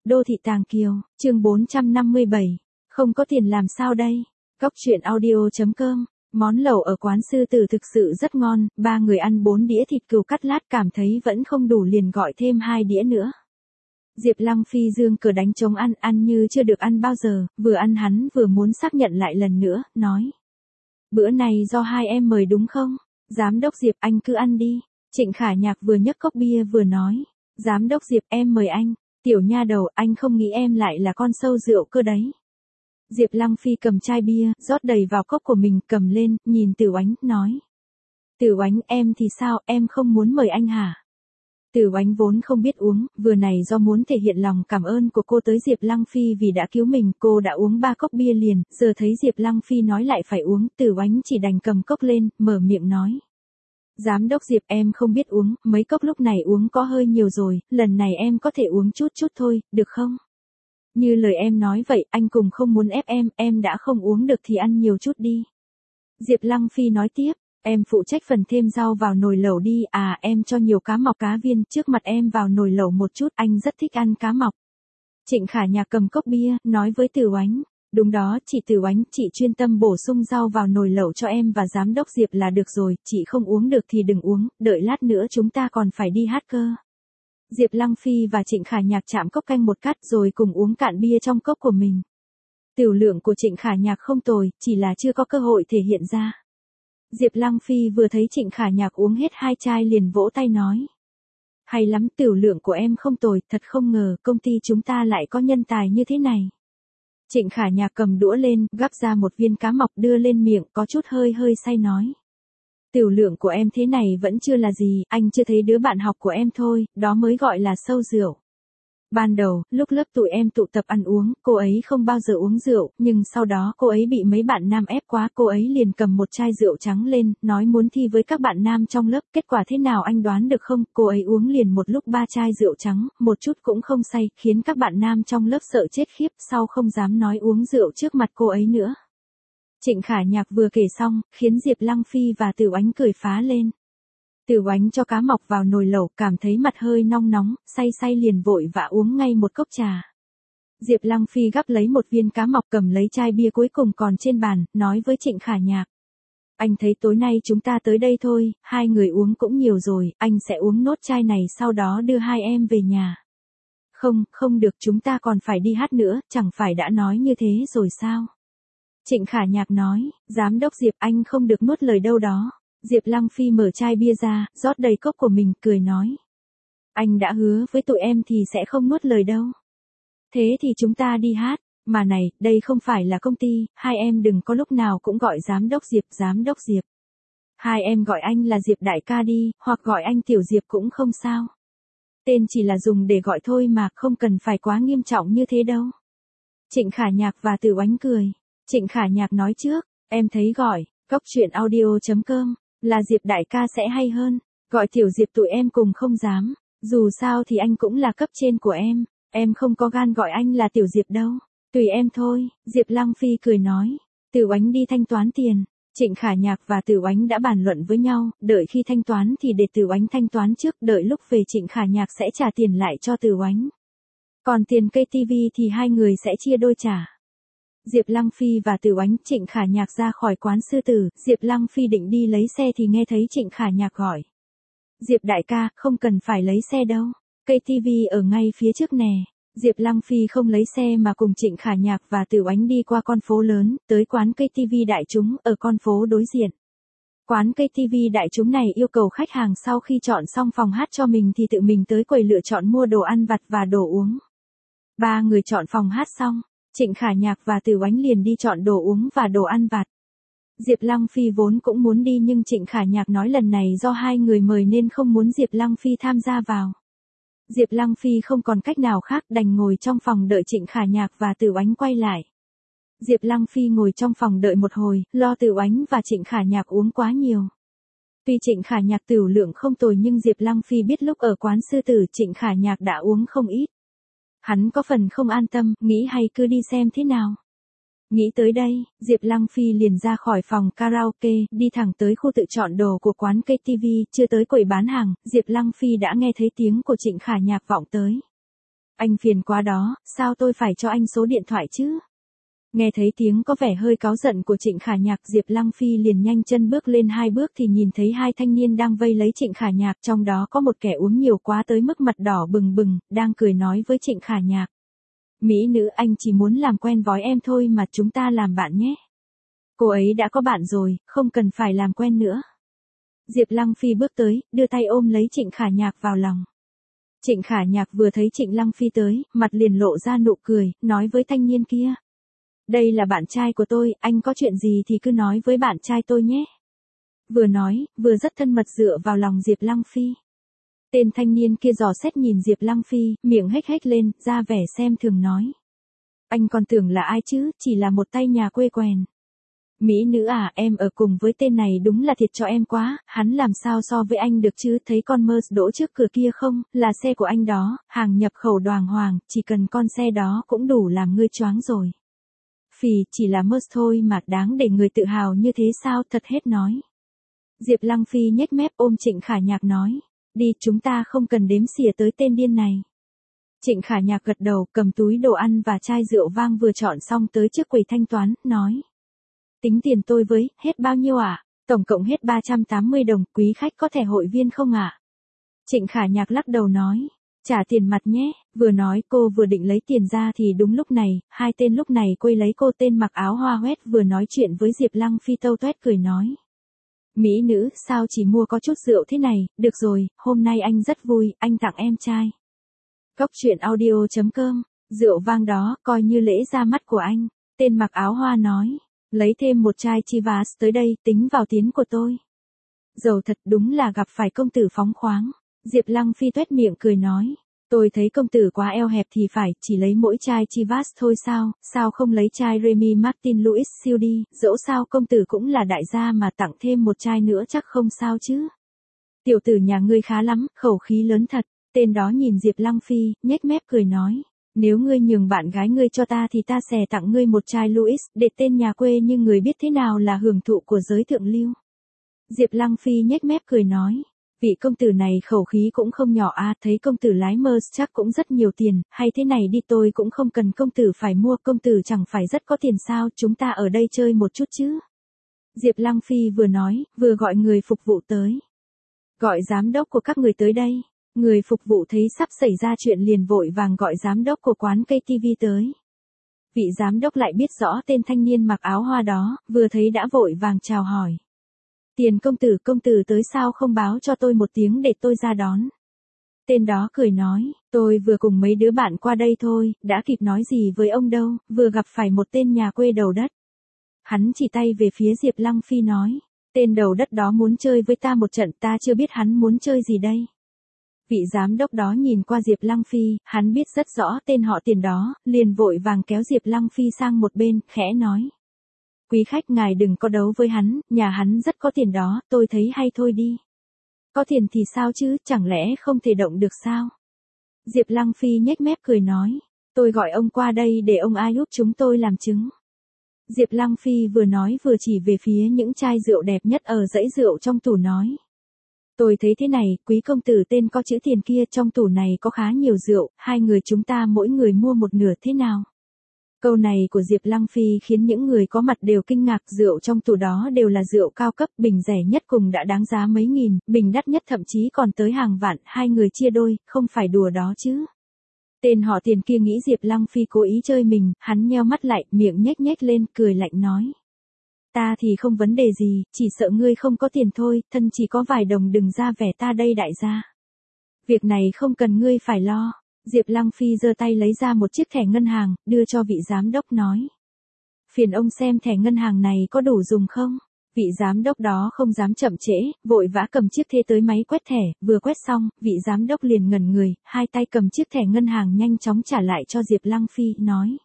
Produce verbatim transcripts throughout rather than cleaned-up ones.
Đô thị Tàng Kiều, chương bốn trăm năm mươi bảy. Không có tiền làm sao đây? Cóc truyện audio chấm com. Món lẩu ở quán sư tử thực sự rất ngon, ba người ăn bốn đĩa thịt cừu cắt lát cảm thấy vẫn không đủ liền gọi thêm hai đĩa nữa. Diệp Lăng Phi dương cửa đánh trống ăn, ăn như chưa được ăn bao giờ, vừa ăn hắn vừa muốn xác nhận lại lần nữa, nói. Bữa này do hai em mời đúng không? Giám đốc Diệp, anh cứ ăn đi. Trịnh Khả Nhạc vừa nhấc cốc bia vừa nói. Giám đốc Diệp, em mời anh. Tiểu nha đầu, anh không nghĩ em lại là con sâu rượu cơ đấy. Diệp Lăng Phi cầm chai bia, rót đầy vào cốc của mình, cầm lên, nhìn Tử Oánh, nói. Tử Oánh, em thì sao, em không muốn mời anh hả? Tử Oánh vốn không biết uống, vừa này do muốn thể hiện lòng cảm ơn của cô tới Diệp Lăng Phi vì đã cứu mình, cô đã uống ba cốc bia liền, giờ thấy Diệp Lăng Phi nói lại phải uống, Tử Oánh chỉ đành cầm cốc lên, mở miệng nói. Giám đốc Diệp, em không biết uống, mấy cốc lúc này uống có hơi nhiều rồi, lần này em có thể uống chút chút thôi, được không? Như lời em nói vậy, anh cùng không muốn ép em, em đã không uống được thì ăn nhiều chút đi. Diệp Lăng Phi nói tiếp, em phụ trách phần thêm rau vào nồi lẩu đi, à em cho nhiều cá mọc cá viên trước mặt em vào nồi lẩu một chút, anh rất thích ăn cá mọc. Trịnh Khả Nhạc cầm cốc bia, nói với Tử Oánh. Đúng đó, chị Tử Oánh, chị chuyên tâm bổ sung rau vào nồi lẩu cho em và giám đốc Diệp là được rồi, chị không uống được thì đừng uống, đợi lát nữa chúng ta còn phải đi hát cơ. Diệp Lăng Phi và Trịnh Khả Nhạc chạm cốc canh một cắt rồi cùng uống cạn bia trong cốc của mình. Tiểu lượng của Trịnh Khả Nhạc không tồi, chỉ là chưa có cơ hội thể hiện ra. Diệp Lăng Phi vừa thấy Trịnh Khả Nhạc uống hết hai chai liền vỗ tay nói. Hay lắm, tiểu lượng của em không tồi, thật không ngờ công ty chúng ta lại có nhân tài như thế này. Trịnh Khả Nhạc cầm đũa lên, gắp ra một viên cá mọc đưa lên miệng, có chút hơi hơi say nói. Tiểu lượng của em thế này vẫn chưa là gì, anh chưa thấy đứa bạn học của em thôi, đó mới gọi là sâu rượu. Ban đầu, lúc lớp tụi em tụ tập ăn uống, cô ấy không bao giờ uống rượu, nhưng sau đó cô ấy bị mấy bạn nam ép quá, cô ấy liền cầm một chai rượu trắng lên, nói muốn thi với các bạn nam trong lớp, kết quả thế nào anh đoán được không, cô ấy uống liền một lúc ba chai rượu trắng, một chút cũng không say, khiến các bạn nam trong lớp sợ chết khiếp, sau không dám nói uống rượu trước mặt cô ấy nữa. Trịnh Khả Nhạc vừa kể xong, khiến Diệp Lăng Phi và Tử Oánh cười phá lên. Tử Oánh cho cá mọc vào nồi lẩu, cảm thấy mặt hơi nong nóng, say say liền vội và uống ngay một cốc trà. Diệp Lăng Phi gắp lấy một viên cá mọc, cầm lấy chai bia cuối cùng còn trên bàn, nói với Trịnh Khả Nhạc. Anh thấy tối nay chúng ta tới đây thôi, hai người uống cũng nhiều rồi, anh sẽ uống nốt chai này sau đó đưa hai em về nhà. Không, không được, chúng ta còn phải đi hát nữa, chẳng phải đã nói như thế rồi sao? Trịnh Khả Nhạc nói, giám đốc Diệp, anh không được nuốt lời đâu đó. Diệp Lăng Phi mở chai bia ra, rót đầy cốc của mình, cười nói. Anh đã hứa với tụi em thì sẽ không nuốt lời đâu. Thế thì chúng ta đi hát, mà này, đây không phải là công ty, hai em đừng có lúc nào cũng gọi giám đốc Diệp, giám đốc Diệp. Hai em gọi anh là Diệp đại ca đi, hoặc gọi anh Tiểu Diệp cũng không sao. Tên chỉ là dùng để gọi thôi mà, không cần phải quá nghiêm trọng như thế đâu. Trịnh Khả Nhạc và Tử Oánh cười. Trịnh Khả Nhạc nói trước, em thấy gọi, cóc truyện audio chấm com, là Diệp đại ca sẽ hay hơn, gọi Tiểu Diệp tụi em cùng không dám, dù sao thì anh cũng là cấp trên của em, em không có gan gọi anh là Tiểu Diệp đâu, tùy em thôi, Diệp Lăng Phi cười nói, Tử Oánh đi thanh toán tiền, Trịnh Khả Nhạc và Tử Oánh đã bàn luận với nhau, đợi khi thanh toán thì để Tử Oánh thanh toán trước, đợi lúc về Trịnh Khả Nhạc sẽ trả tiền lại cho Tử Oánh. Còn tiền cây tivi thì hai người sẽ chia đôi trả. Diệp Lăng Phi và Tử Oánh, Trịnh Khả Nhạc ra khỏi quán sư tử, Diệp Lăng Phi định đi lấy xe thì nghe thấy Trịnh Khả Nhạc gọi. Diệp đại ca, không cần phải lấy xe đâu, cây tivi ở ngay phía trước nè. Diệp Lăng Phi không lấy xe mà cùng Trịnh Khả Nhạc và Tử Oánh đi qua con phố lớn, tới quán cây tivi đại chúng ở con phố đối diện. Quán cây tivi đại chúng này yêu cầu khách hàng sau khi chọn xong phòng hát cho mình thì tự mình tới quầy lựa chọn mua đồ ăn vặt và đồ uống. Ba người chọn phòng hát xong, Trịnh Khả Nhạc và Tử Oánh liền đi chọn đồ uống và đồ ăn vặt. Diệp Lăng Phi vốn cũng muốn đi nhưng Trịnh Khả Nhạc nói lần này do hai người mời nên không muốn Diệp Lăng Phi tham gia vào. Diệp Lăng Phi không còn cách nào khác đành ngồi trong phòng đợi Trịnh Khả Nhạc và Tử Oánh quay lại. Diệp Lăng Phi ngồi trong phòng đợi một hồi, lo Tử Oánh và Trịnh Khả Nhạc uống quá nhiều. Tuy Trịnh Khả Nhạc tiểu lượng không tồi nhưng Diệp Lăng Phi biết lúc ở quán sư tử Trịnh Khả Nhạc đã uống không ít. Hắn có phần không an tâm, nghĩ hay cứ đi xem thế nào. Nghĩ tới đây, Diệp Lăng Phi liền ra khỏi phòng karaoke, đi thẳng tới khu tự chọn đồ của quán cây tivi, chưa tới quầy bán hàng, Diệp Lăng Phi đã nghe thấy tiếng của Trịnh Khả Nhạc vọng tới. Anh phiền quá đó, sao tôi phải cho anh số điện thoại chứ? Nghe thấy tiếng có vẻ hơi cáu giận của Trịnh Khả Nhạc, Diệp Lăng Phi liền nhanh chân bước lên hai bước thì nhìn thấy hai thanh niên đang vây lấy Trịnh Khả Nhạc, trong đó có một kẻ uống nhiều quá tới mức mặt đỏ bừng bừng, đang cười nói với Trịnh Khả Nhạc. Mỹ nữ, anh chỉ muốn làm quen với em thôi mà, chúng ta làm bạn nhé. Cô ấy đã có bạn rồi, không cần phải làm quen nữa. Diệp Lăng Phi bước tới, đưa tay ôm lấy Trịnh Khả Nhạc vào lòng. Trịnh Khả Nhạc vừa thấy Trịnh Lăng Phi tới, mặt liền lộ ra nụ cười, nói với thanh niên kia. Đây là bạn trai của tôi, anh có chuyện gì thì cứ nói với bạn trai tôi nhé. Vừa nói, vừa rất thân mật dựa vào lòng Diệp Lăng Phi. Tên thanh niên kia dò xét nhìn Diệp Lăng Phi, miệng hếch hếch lên, ra vẻ xem thường nói. Anh còn tưởng là ai chứ, chỉ là một tay nhà quê quèn. Mỹ nữ à, em ở cùng với tên này đúng là thiệt cho em quá, hắn làm sao so với anh được chứ, thấy con Mercedes đỗ trước cửa kia không, là xe của anh đó, hàng nhập khẩu đoàng hoàng, chỉ cần con xe đó cũng đủ làm ngươi choáng rồi. Phì, chỉ là Mercedes thôi mà, đáng để người tự hào như thế sao, thật hết nói. Diệp Lăng Phi nhếch mép ôm Trịnh Khả Nhạc nói, đi, chúng ta không cần đếm xỉa tới tên điên này. Trịnh Khả Nhạc gật đầu, cầm túi đồ ăn và chai rượu vang vừa chọn xong tới trước quầy thanh toán, nói. Tính tiền tôi với, hết bao nhiêu ạ? À? Tổng cộng hết ba trăm tám mươi đồng, quý khách có thẻ hội viên không ạ? À? Trịnh Khả Nhạc lắc đầu nói, trả tiền mặt nhé, vừa nói cô vừa định lấy tiền ra thì đúng lúc này, hai tên lúc này quay lấy cô, tên mặc áo hoa hoét vừa nói chuyện với Diệp Lăng Phi tâu toét cười nói. Mỹ nữ, sao chỉ mua có chút rượu thế này, được rồi, hôm nay anh rất vui, anh tặng em chai. Cốc truyện audio chấm com, rượu vang đó, coi như lễ ra mắt của anh, tên mặc áo hoa nói. Lấy thêm một chai Chivas tới đây, tính vào tiến của tôi. Giàu thật, đúng là gặp phải công tử phóng khoáng. Diệp Lăng Phi tuét miệng cười nói. Tôi thấy công tử quá eo hẹp thì phải, chỉ lấy mỗi chai Chivas thôi sao, sao không lấy chai Remy Martin Louis siêu đi, dẫu sao công tử cũng là đại gia mà, tặng thêm một chai nữa chắc không sao chứ. Tiểu tử nhà ngươi khá lắm, khẩu khí lớn thật. Tên đó nhìn Diệp Lăng Phi, nhếch mép cười nói. Nếu ngươi nhường bạn gái ngươi cho ta thì ta sẽ tặng ngươi một chai Louis, để tên nhà quê nhưng người biết thế nào là hưởng thụ của giới thượng lưu. Diệp Lăng Phi nhếch mép cười nói, vị công tử này khẩu khí cũng không nhỏ a, à, thấy công tử lái Mercedes chắc cũng rất nhiều tiền, hay thế này đi, tôi cũng không cần công tử phải mua, công tử chẳng phải rất có tiền sao, chúng ta ở đây chơi một chút chứ. Diệp Lăng Phi vừa nói, vừa gọi người phục vụ tới. Gọi giám đốc của các người tới đây. Người phục vụ thấy sắp xảy ra chuyện liền vội vàng gọi giám đốc của quán ca tê vê tới. Vị giám đốc lại biết rõ tên thanh niên mặc áo hoa đó, vừa thấy đã vội vàng chào hỏi. Tiền công tử, công tử tới sao không báo cho tôi một tiếng để tôi ra đón. Tên đó cười nói, tôi vừa cùng mấy đứa bạn qua đây thôi, đã kịp nói gì với ông đâu, vừa gặp phải một tên nhà quê đầu đất. Hắn chỉ tay về phía Diệp Lăng Phi nói, tên đầu đất đó muốn chơi với ta một trận, ta chưa biết hắn muốn chơi gì đây. Vị giám đốc đó nhìn qua Diệp Lăng Phi, hắn biết rất rõ tên họ Tiền đó, liền vội vàng kéo Diệp Lăng Phi sang một bên, khẽ nói. Quý khách ngài đừng có đấu với hắn, nhà hắn rất có tiền đó, tôi thấy hay thôi đi. Có tiền thì sao chứ, chẳng lẽ không thể động được sao? Diệp Lăng Phi nhếch mép cười nói, tôi gọi ông qua đây để ông ai giúp chúng tôi làm chứng. Diệp Lăng Phi vừa nói vừa chỉ về phía những chai rượu đẹp nhất ở dãy rượu trong tủ nói. Tôi thấy thế này, quý công tử tên có chữ Tiền kia, trong tủ này có khá nhiều rượu, hai người chúng ta mỗi người mua một nửa thế nào? Câu này của Diệp Lăng Phi khiến những người có mặt đều kinh ngạc, rượu trong tủ đó đều là rượu cao cấp, bình rẻ nhất cùng đã đáng giá mấy nghìn, bình đắt nhất thậm chí còn tới hàng vạn, hai người chia đôi, không phải đùa đó chứ. Tên họ Tiền kia nghĩ Diệp Lăng Phi cố ý chơi mình, hắn nheo mắt lại, miệng nhếch nhếch lên, cười lạnh nói. Ta thì không vấn đề gì, chỉ sợ ngươi không có tiền thôi, thân chỉ có vài đồng đừng ra vẻ ta đây đại gia. Việc này không cần ngươi phải lo. Diệp Lăng Phi giơ tay lấy ra một chiếc thẻ ngân hàng, đưa cho vị giám đốc nói. Phiền ông xem thẻ ngân hàng này có đủ dùng không? Vị giám đốc đó không dám chậm trễ, vội vã cầm chiếc thẻ tới máy quét thẻ, vừa quét xong, vị giám đốc liền ngẩn người, hai tay cầm chiếc thẻ ngân hàng nhanh chóng trả lại cho Diệp Lăng Phi, nói.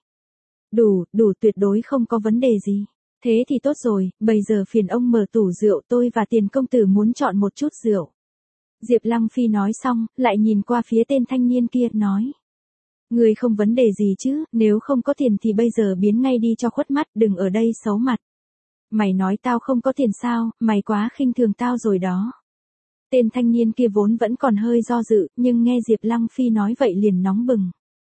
Đủ, đủ, tuyệt đối không có vấn đề gì. Thế thì tốt rồi, bây giờ phiền ông mở tủ rượu, tôi và Tiền công tử muốn chọn một chút rượu. Diệp Lăng Phi nói xong, lại nhìn qua phía tên thanh niên kia, nói. Người không vấn đề gì chứ, nếu không có tiền thì bây giờ biến ngay đi cho khuất mắt, đừng ở đây xấu mặt. Mày nói tao không có tiền sao, mày quá khinh thường tao rồi đó. Tên thanh niên kia vốn vẫn còn hơi do dự, nhưng nghe Diệp Lăng Phi nói vậy liền nóng bừng.